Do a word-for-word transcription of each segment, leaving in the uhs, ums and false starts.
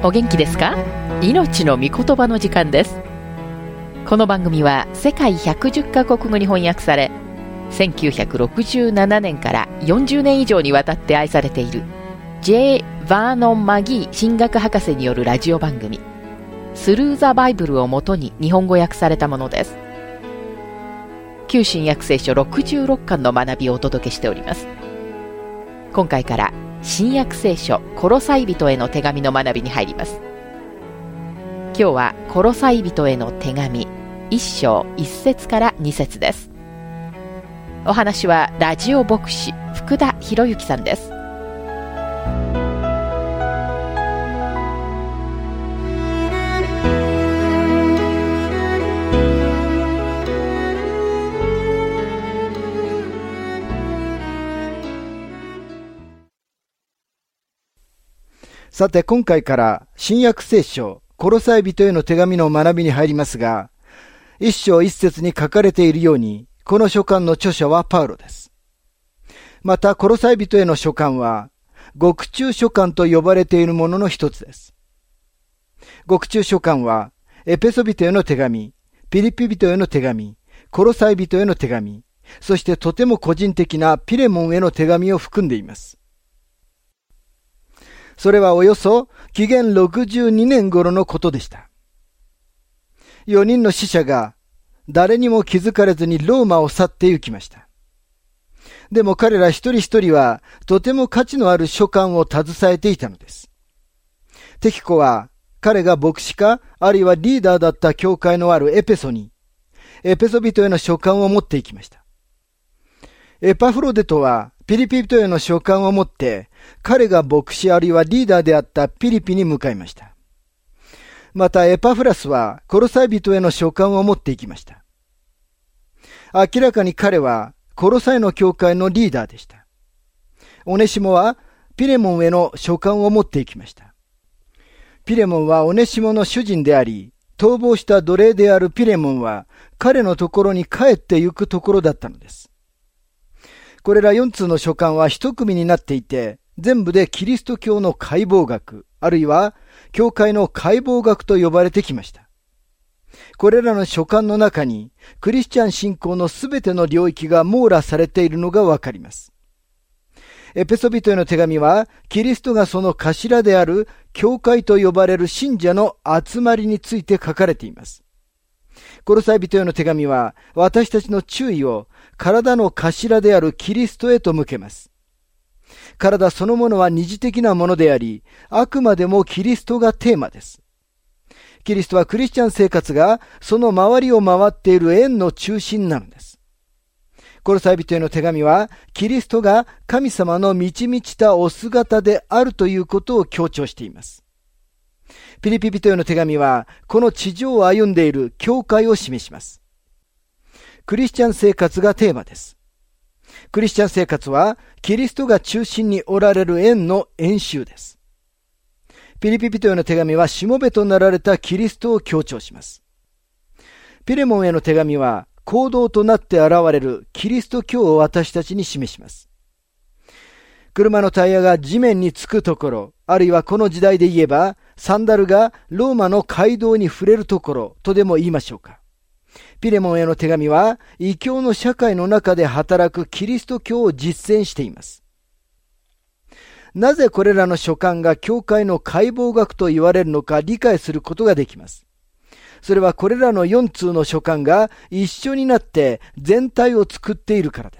お元気ですか？命の御言葉の時間です。この番組は世界ひゃくじゅっカ国語に翻訳され、せんきゅうひゃくろくじゅうななねんからよんじゅうねん以上にわたって愛されている J. バーノン・マギー神学博士によるラジオ番組スルー・ザ・バイブルをもとに日本語訳されたものです。旧新約聖書ろくじゅうろっかんの学びをお届けしております。今回から新約聖書コロサイ人への手紙の学びに入ります。今日はコロサイ人への手紙いっ章いっ節からに節です。お話はラジオ牧師福田博之さんです。 さて今回から新約聖書コロサイ人への手紙の学びに入りますが、一章一節に書かれているように、この書簡の著者はパウロです。またコロサイ人への書簡は獄中書簡と呼ばれているものの一つです。獄中書簡はエペソ人への手紙、ピリピ人への手紙、コロサイ人への手紙、そしてとても個人的なピレモンへの手紙を含んでいます。それはおよそ紀元ろくじゅうにねん頃のことでした。よにんの使者が誰にも気づかれずにローマを去って行きました。でも彼ら一人一人はとても価値のある書簡を携えていたのです。テキコは彼が牧師かあるいはリーダーだった教会のあるエペソにエペソ人への書簡を持って行きました。エパフロデトはピリピ人への書簡を持って彼が牧師あるいはリーダーであったピリピに向かいました。またエパフラスはコロサイ人への書簡を持っていきました。明らかに彼はコロサイの教会のリーダーでした。オネシモはピレモンへの書簡を持っていきました。ピレモンはオネシモの主人であり、逃亡した奴隷であるピレモンは彼のところに帰って行くところだったのです。これらよん通の書簡は一組になっていて、全部でキリスト教の解剖学、あるいは教会の解剖学と呼ばれてきました。これらの書簡の中に、クリスチャン信仰のすべての領域が網羅されているのがわかります。エペソ人への手紙は、キリストがその頭である教会と呼ばれる信者の集まりについて書かれています。コロサイ人への手紙は、私たちの注意を体の頭であるキリストへと向けます。体そのものは二次的なものであり、あくまでもキリストがテーマです。キリストはクリスチャン生活がその周りを回っている円の中心なのです。コロサイ人への手紙は、キリストが神様の満ち満ちたお姿であるということを強調しています。ピリピ人への手紙は、この地上を歩んでいる教会を示します。クリスチャン生活がテーマです。クリスチャン生活は、キリストが中心におられる円の演習です。ピリピ人への手紙は、しもべとなられたキリストを強調します。ピレモンへの手紙は、行動となって現れるキリスト教を私たちに示します。車のタイヤが地面につくところ、あるいはこの時代で言えば、サンダルがローマの街道に触れるところとでも言いましょうか。ピレモンへの手紙は、異教の社会の中で働くキリスト教を実践しています。なぜこれらの書簡が教会の解剖学と言われるのか理解することができます。それはこれらのよん通の書簡が一緒になって全体を作っているからです。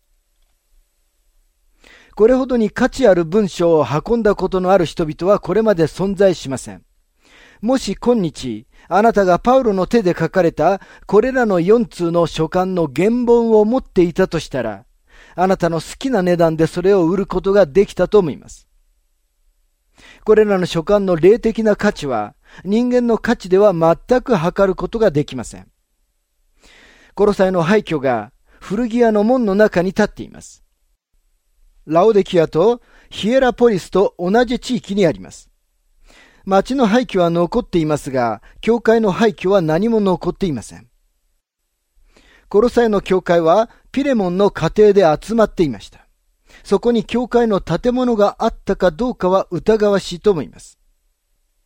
これほどに価値ある文章を運んだことのある人々はこれまで存在しません。もし今日、あなたがパウロの手で書かれたこれらのよん通の書簡の原本を持っていたとしたら、あなたの好きな値段でそれを売ることができたと思います。これらの書簡の霊的な価値は、人間の価値では全く測ることができません。コロサイの廃墟が古着屋の門の中に立っています。ラオデキアとヒエラポリスと同じ地域にあります。町の廃墟は残っていますが、教会の廃墟は何も残っていません。コロサイの教会はピレモンの家庭で集まっていました。そこに教会の建物があったかどうかは疑わしいと思います。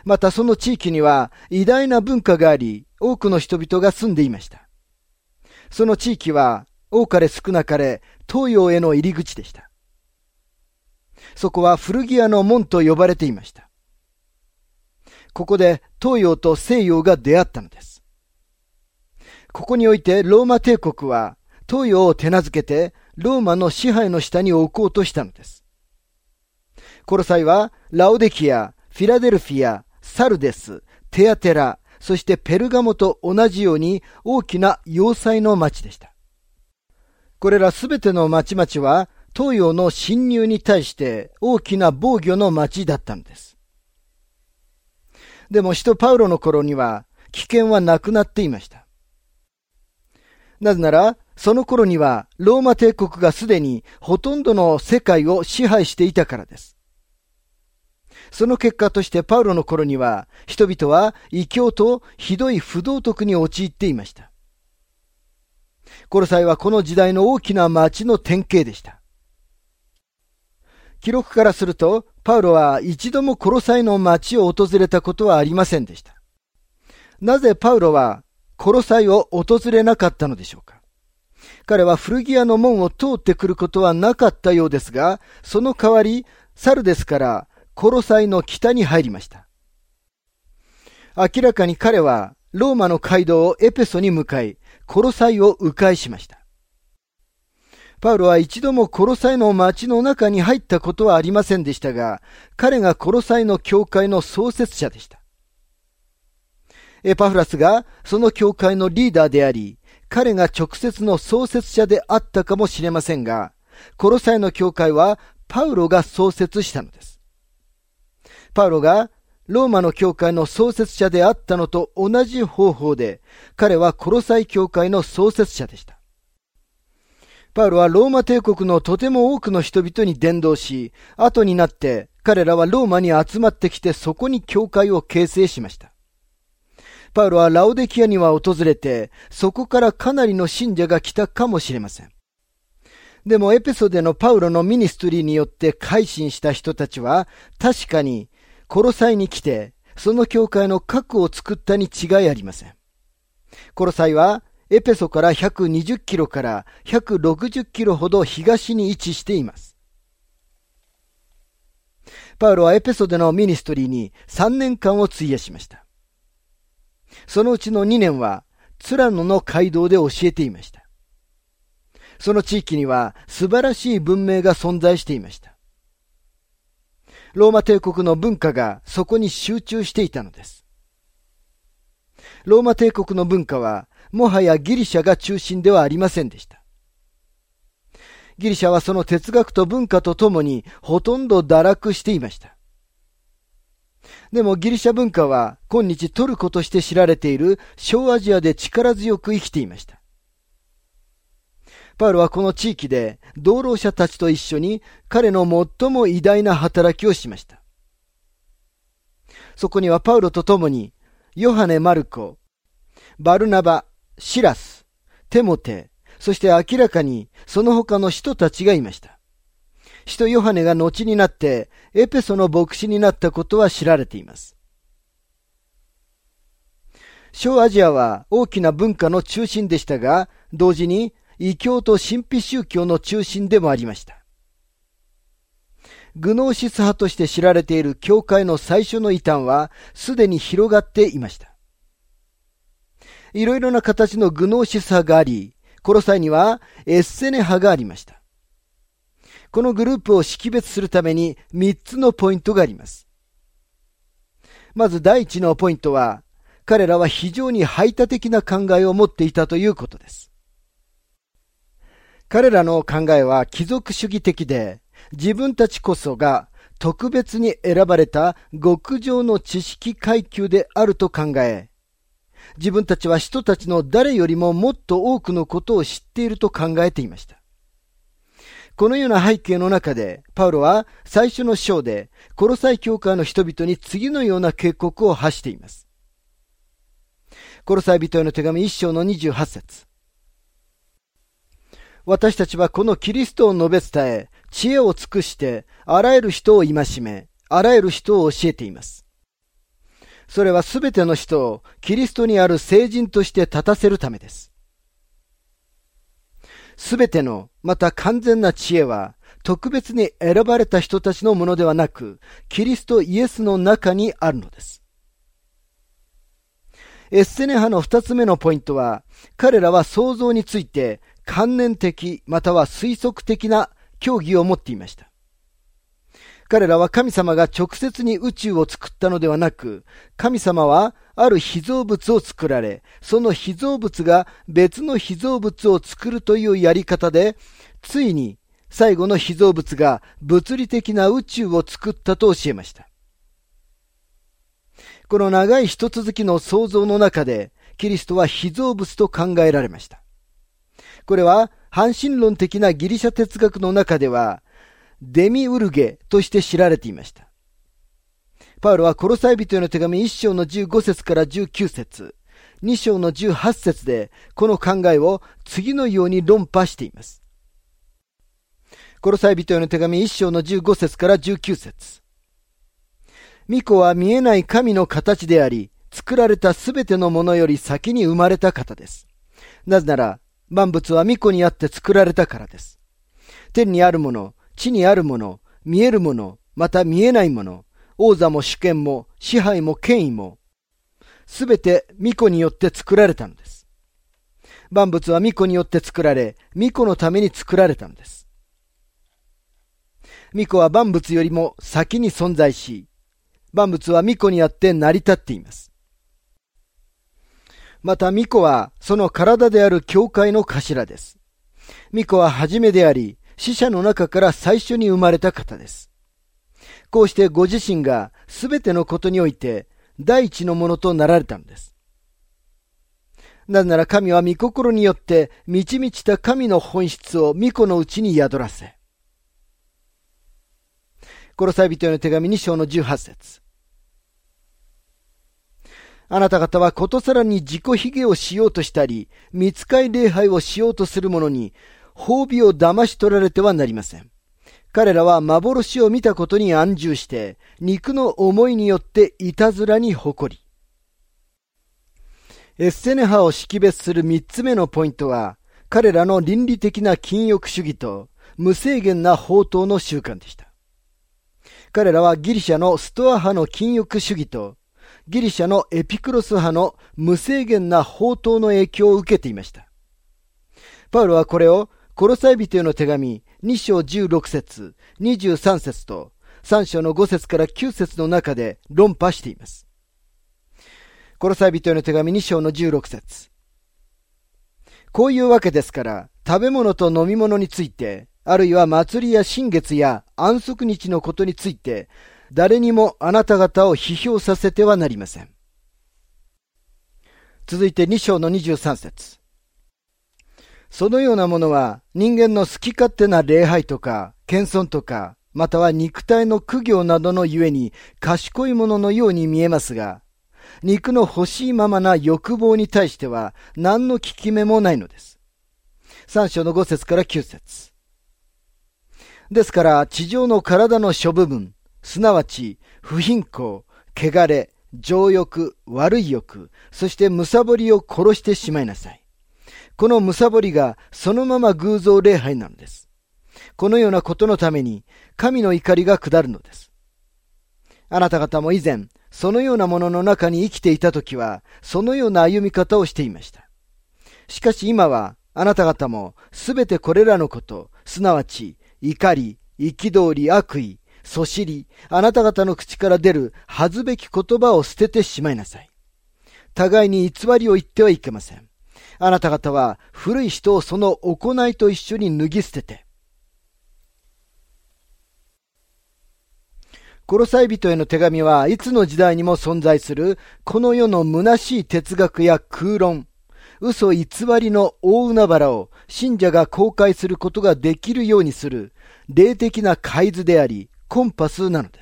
またその地域には偉大な文化があり、多くの人々が住んでいました。その地域は多かれ少なかれ東洋への入り口でした。そこは古着屋の門と呼ばれていました。ここで東洋と西洋が出会ったのです。ここにおいてローマ帝国は東洋を手なずけてローマの支配の下に置こうとしたのです。コロサイはラオデキア、フィラデルフィア、サルデス、テアテラ、そしてペルガモと同じように大きな要塞の町でした。これらすべての町々は東洋の侵入に対して大きな防御の町だったのです。でも使徒パウロの頃には危険はなくなっていました。なぜならその頃にはローマ帝国がすでにほとんどの世界を支配していたからです。その結果としてパウロの頃には人々は異教とひどい不道徳に陥っていました。コロサイはこの時代の大きな町の典型でした。記録からするとパウロは一度もコロサイの町を訪れたことはありませんでした。なぜパウロはコロサイを訪れなかったのでしょうか。彼は古着屋の門を通ってくることはなかったようですが、その代わりサルデスからコロサイの北に入りました。明らかに彼はローマの街道をエペソに向かい、コロサイを迂回しました。パウロは一度もコロサイの町の中に入ったことはありませんでしたが、彼がコロサイの教会の創設者でした。エパフラスがその教会のリーダーであり、彼が直接の創設者であったかもしれませんが、コロサイの教会はパウロが創設したのです。パウロがローマの教会の創設者であったのと同じ方法で、彼はコロサイ教会の創設者でした。パウロはローマ帝国のとても多くの人々に伝道し、後になって彼らはローマに集まってきてそこに教会を形成しました。パウロはラオデキアには訪れて、そこからかなりの信者が来たかもしれません。でもエペソでのパウロのミニストリーによって改心した人たちは、確かにコロサイに来て、その教会の核を作ったに違いありません。コロサイはエペソからひゃくにじゅっキロからひゃくろくじゅっキロほど東に位置しています。パウロはエペソでのミニストリーにさんねんかんを費やしました。そのうちのにねんはツラノの街道で教えていました。その地域には素晴らしい文明が存在していました。ローマ帝国の文化がそこに集中していたのです。ローマ帝国の文化はもはやギリシャが中心ではありませんでした。ギリシャはその哲学と文化とともにほとんど堕落していました。でもギリシャ文化は今日トルコとして知られている小アジアで力強く生きていました。パウロはこの地域で同労者たちと一緒に彼の最も偉大な働きをしました。そこにはパウロと共にヨハネ・マルコ、バルナバ、シラス、テモテ、そして明らかにその他の人たちがいました。使徒ヨハネが後になってエペソの牧師になったことは知られています。小アジアは大きな文化の中心でしたが、同時に異教と神秘宗教の中心でもありました。グノーシス派として知られている教会の最初の異端はすでに広がっていました。いろいろな形のグノーシス派があり、コロサイにはエッセネ派がありました。このグループを識別するためにみっつのポイントがあります。まず第一のポイントは、彼らは非常に排他的な考えを持っていたということです。彼らの考えは貴族主義的で、自分たちこそが特別に選ばれた極上の知識階級であると考え、自分たちは人たちの誰よりももっと多くのことを知っていると考えていました。このような背景の中で、パウロは最初の章でコロサイ教会の人々に次のような警告を発しています。コロサイ人への手紙いっ章のにじゅうはち節。私たちはこのキリストを述べ伝え、知恵を尽くして、あらゆる人を戒め、あらゆる人を教えています。 それはすべての人をキリストにある聖人として立たせるためです。すべての、また完全な知恵は、特別に選ばれた人たちのものではなく、キリストイエスの中にあるのです。エッセネ派の二つ目のポイントは、彼らは創造について観念的または推測的な教義を持っていました。彼らは神様が直接に宇宙を作ったのではなく、神様はある被造物を作られ、その被造物が別の被造物を作るというやり方で、ついに最後の被造物が物理的な宇宙を作ったと教えました。この長い一続きの創造の中で、キリストは被造物と考えられました。これは、半神論的なギリシャ哲学の中では、デミウルゲとして知られていました。パウロはコロサイ人への手紙いっ章のじゅうご節からじゅうきゅう節、に章のじゅうはち節で、この考えを次のように論破しています。コロサイ人への手紙いっ章のじゅうご節からじゅうきゅう節。御子は見えない神の形であり、作られたすべてのものより先に生まれた方です。なぜなら、万物は御子にあって作られたからです。天にあるもの、地にあるもの、見えるもの、また見えないもの、王座も主権も支配も権威も、すべて御子によって作られたのです。万物は御子によって作られ、御子のために作られたのです。御子は万物よりも先に存在し、万物は御子にあって成り立っています。また御子はその体である教会の頭です。御子は初めであり、死者の中から最初に生まれた方です。こうしてご自身がすべてのことにおいて第一のものとなられたのです。なぜなら神は御心によって満ち満ちた神の本質を御子のうちに宿らせ。コロサイ人への手紙に章のじゅうはち節。あなた方はことさらに自己卑下をしようとしたり、御使い礼拝をしようとする者に、褒美を騙し取られてはなりません。彼らは幻を見たことに安住して、肉の思いによっていたずらに誇り。エッセネ派を識別する三つ目のポイントは、彼らの倫理的な禁欲主義と無制限な放蕩の習慣でした。彼らはギリシャのストア派の禁欲主義と、ギリシャのエピクロス派の無制限な放蕩の影響を受けていました。パウロはこれをコロサイ人への手紙に章じゅうろく節、にじゅうさん節とさん章のご節からきゅう節の中で論破しています。コロサイ人への手紙に章のじゅうろく節。こういうわけですから、食べ物と飲み物について、あるいは祭りや新月や安息日のことについて、誰にもあなた方を批評させてはなりません。続いてに章のにじゅうさん節。そのようなものは人間の好き勝手な礼拝とか謙遜とか、または肉体の苦行などのゆえに賢いもののように見えますが、肉の欲しいままな欲望に対しては何の効き目もないのです。さん章のご節からきゅう節。ですから地上の体の諸部分、すなわち不貧困、汚れ、情欲、悪い欲、そして貪りを殺してしまいなさい。この貪りがそのまま偶像礼拝なのです。このようなことのために神の怒りが下るのです。あなた方も以前、そのようなものの中に生きていたときは、そのような歩み方をしていました。しかし今は、あなた方もすべてこれらのこと、すなわち怒り、憤り、悪意、そしり、あなた方の口から出る恥ずべき言葉を捨ててしまいなさい。互いに偽りを言ってはいけません。あなた方は古い人をその行いと一緒に脱ぎ捨てて。コロサイ人への手紙はいつの時代にも存在するこの世の虚しい哲学や空論、嘘偽りの大海原を信者が公開することができるようにする霊的な海図であり、コンパスなのです。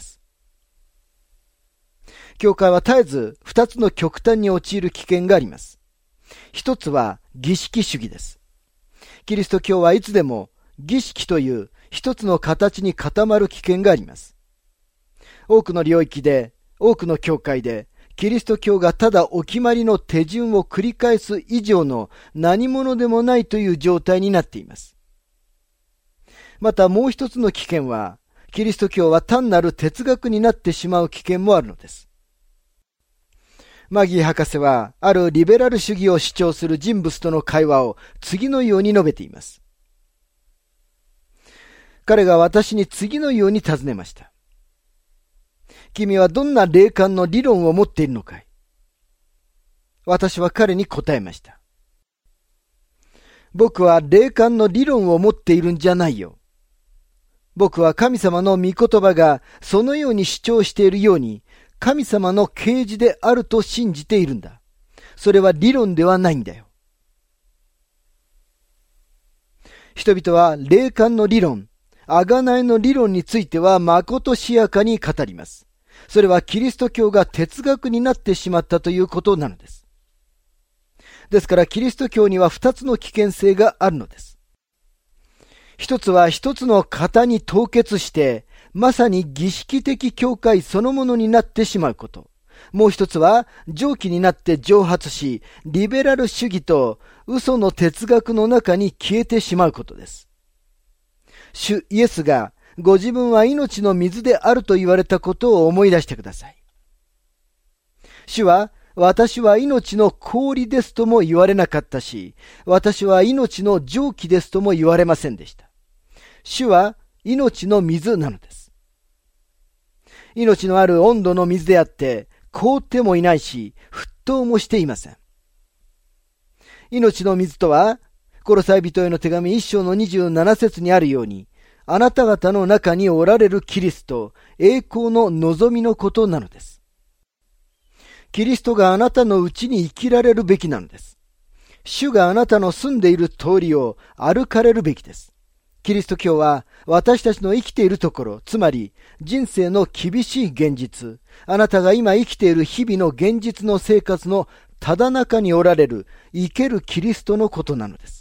教会は絶えず二つの極端に陥る危険があります。一つは儀式主義です。キリスト教はいつでも儀式という一つの形に固まる危険があります。多くの領域で、多くの教会で、 キリスト教がただお決まりの手順を繰り返す以上の何者でもないという状態になっています。またもう一つの危険は、キリスト教は単なる哲学になってしまう危険もあるのです。マギー博士は、あるリベラル主義を主張する人物との会話を次のように述べています。彼が私に次のように尋ねました。君はどんな霊感の理論を持っているのかい？私は彼に答えました。僕は霊感の理論を持っているんじゃないよ。僕は神様の御言葉がそのように主張しているように、神様の啓示であると信じているんだ。それは理論ではないんだよ。人々は霊感の理論、贖いの理論についてはまことしやかに語ります。それはキリスト教が哲学になってしまったということなのです。ですからキリスト教には二つの危険性があるのです。一つは一つの型に凍結して、まさに儀式的教会そのものになってしまうこと。もう一つは蒸気になって蒸発し、リベラル主義と嘘の哲学の中に消えてしまうことです。主イエスがご自分は命の水であると言われたことを思い出してください。主は私は命の氷ですとも言われなかったし、私は命の蒸気ですとも言われませんでした。主は命の水なのです。命のある温度の水であって、凍ってもいないし、沸騰もしていません。命の水とは、コロサイ人への手紙一章のにじゅうなな節にあるように、あなた方の中におられるキリスト、栄光の望みのことなのです。キリストがあなたのうちに生きられるべきなのです。主があなたの住んでいる通りを歩かれるべきです。キリスト教は私たちの生きているところ、つまり人生の厳しい現実、あなたが今生きている日々の現実の生活のただ中におられる生けるキリストのことなのです。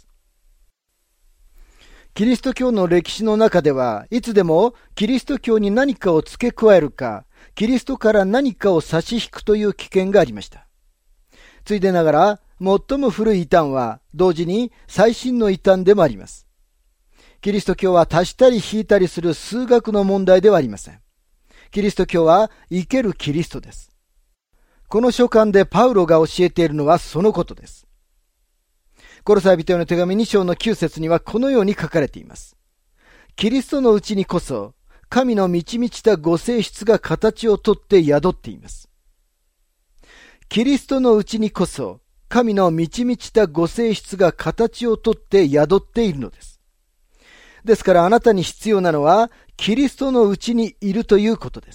キリスト教の歴史の中ではいつでもキリスト教に何かを付け加えるか、キリストから何かを差し引くという危険がありました。ついでながら、最も古い異端は同時に最新の異端でもあります。キリスト教は足したり引いたりする数学の問題ではありません。キリスト教は生けるキリストです。この書簡でパウロが教えているのはそのことです。コロサイ人への手紙に章のきゅう節にはこのように書かれています。キリストのうちにこそ、神の満ち満ちたご性質が形をとって宿っています。キリストのうちにこそ、神の満ち満ちたご性質が形をとって宿っているのです。ですからあなたに必要なのは、キリストのうちにいるということです。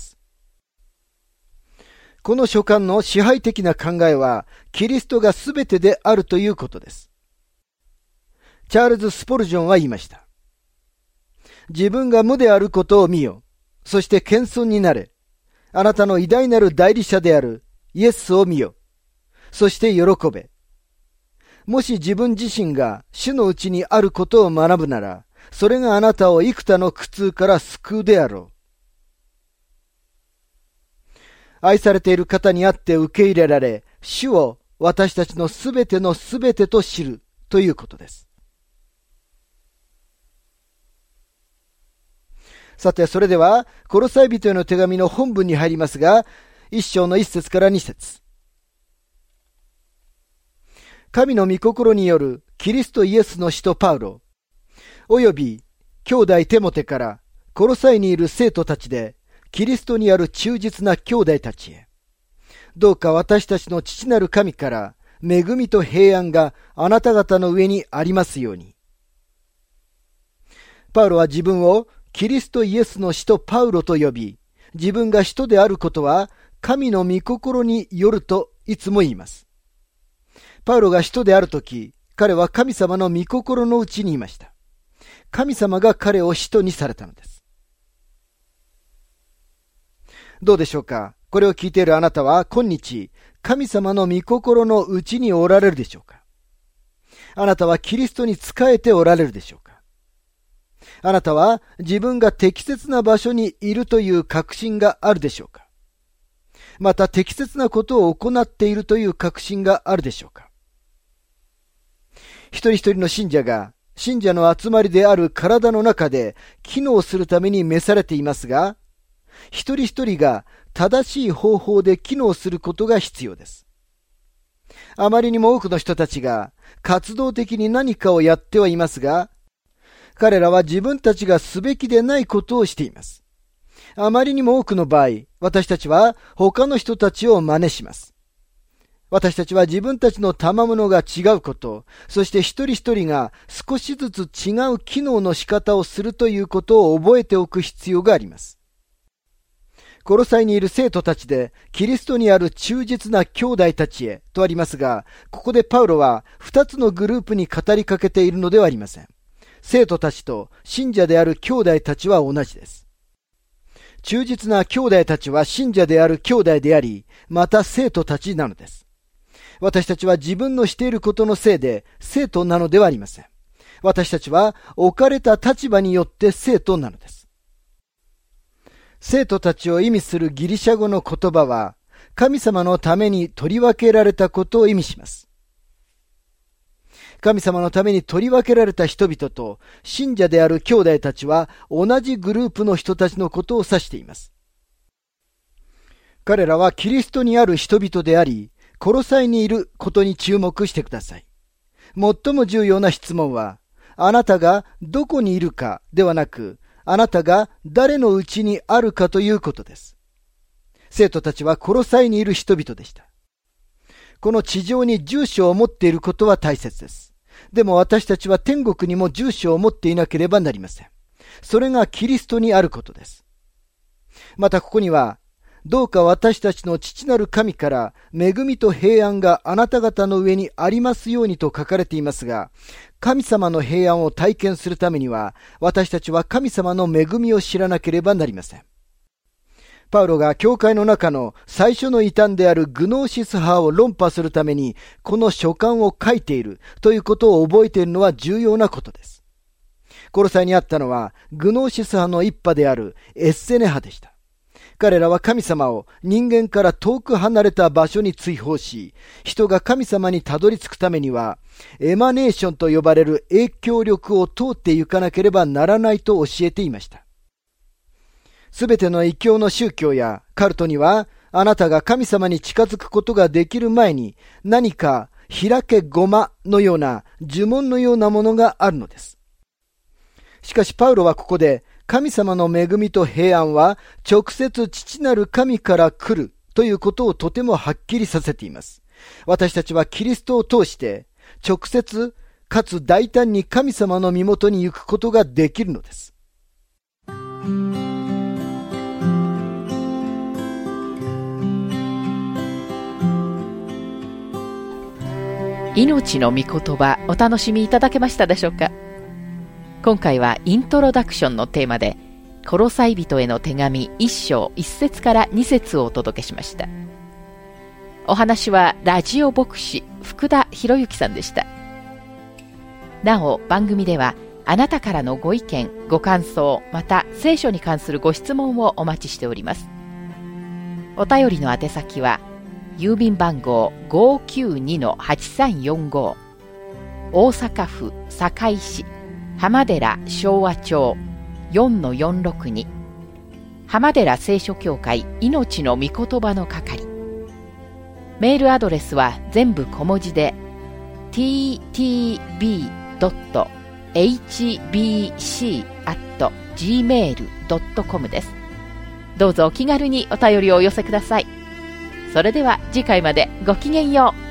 この書簡の支配的な考えは、キリストがすべてであるということです。チャールズ・スポルジョンは言いました。自分が無であることを見よ。そして謙遜になれ。あなたの偉大なる代理者であるイエスを見よ。そして喜べ。もし自分自身が主のうちにあることを学ぶなら、それがあなたを幾多の苦痛から救うであろう。愛されている方にあって受け入れられ、主を私たちのすべてのすべてと知るということです。さて、それでは、コロサイ人への手紙の本文に入りますが、一章の一節から二節。神の御心によるキリストイエスの使徒パウロ、および兄弟テモテからコロサイにいる生徒たちで、キリストにある忠実な兄弟たちへ、どうか私たちの父なる神から恵みと平安があなた方の上にありますように。パウロは自分をキリストイエスの使徒パウロと呼び、自分が使徒であることは神の御心によるといつも言います。パウロが使徒であるとき、彼は神様の御心のうちにいました。神様が彼を使徒にされたのです。どうでしょうか。これを聞いているあなたは今日、神様の御心のうちにおられるでしょうか。あなたはキリストに仕えておられるでしょうか。あなたは自分が適切な場所にいるという確信があるでしょうか。 また適切なことを行っているという確信があるでしょうか。一人一人の信者が信者の集まりである体の中で機能するために召されていますが、一人一人が正しい方法で機能することが必要です。あまりにも多くの人たちが活動的に何かをやってはいますが、彼らは自分たちがすべきでないことをしています。あまりにも多くの場合、私たちは他の人たちを真似します。私たちは自分たちの賜物が違うこと、そして一人一人が少しずつ違う機能の仕方をするということを覚えておく必要があります。コロサイにいる生徒たちでキリストにある忠実な兄弟たちへとありますが、ここでパウロは二つのグループに語りかけているのではありません。生徒たちと信者である兄弟たちは同じです。忠実な兄弟たちは信者である兄弟であり、また生徒たちなのです。私たちは自分のしていることのせいで生徒なのではありません。私たちは置かれた立場によって生徒なのです。生徒たちを意味するギリシャ語の言葉は、神様のために取り分けられたことを意味します。神様のために取り分けられた人々と信者である兄弟たちは同じグループの人たちのことを指しています。彼らはキリストにある人々であり、コロサイにいることに注目してください。最も重要な質問は、あなたがどこにいるかではなく、あなたが誰のうちにあるかということです。生徒たちはコロサイにいる人々でした。この地上に住所を持っていることは大切です。でも私たちは天国にも住所を持っていなければなりません。それがキリストにあることです。またここには、どうか私たちの父なる神から恵みと平安があなた方の上にありますようにと書かれていますが、神様の平安を体験するためには、私たちは神様の恵みを知らなければなりません。パウロが教会の中の最初の異端であるグノーシス派を論破するために、この書簡を書いているということを覚えているのは重要なことです。コロサイにあったのは、グノーシス派の一派であるエッセネ派でした。彼らは神様を人間から遠く離れた場所に追放し、人が神様にたどり着くためには、エマネーションと呼ばれる影響力を通って行かなければならないと教えていました。すべての異教の宗教やカルトには、あなたが神様に近づくことができる前に、何か開けごまのような呪文のようなものがあるのです。しかしパウロはここで、神様の恵みと平安は直接父なる神から来るということをとてもはっきりさせています。私たちはキリストを通して直接かつ大胆に神様の身元に行くことができるのです。 命の御言葉、お楽しみいただけましたでしょうか。今回はイントロダクションのテーマで、コロサイ人への手紙一章一節から二節をお届けしました。お話はラジオ牧師福田博之さんでした。なお番組ではあなたからのご意見ご感想、また聖書に関するご質問をお待ちしております。お便りの宛先は郵便番号 ごーきゅうにのはちさんよんご 大阪府堺市浜寺昭和町 よんのよんろくに 浜寺聖書協会命の御言葉の係。メールアドレスは全部小文字で ティーティービードットエイチビーシーアットジーメールドットコム です。どうぞお気軽にお便りをお寄せください。それでは次回までごきげんよう。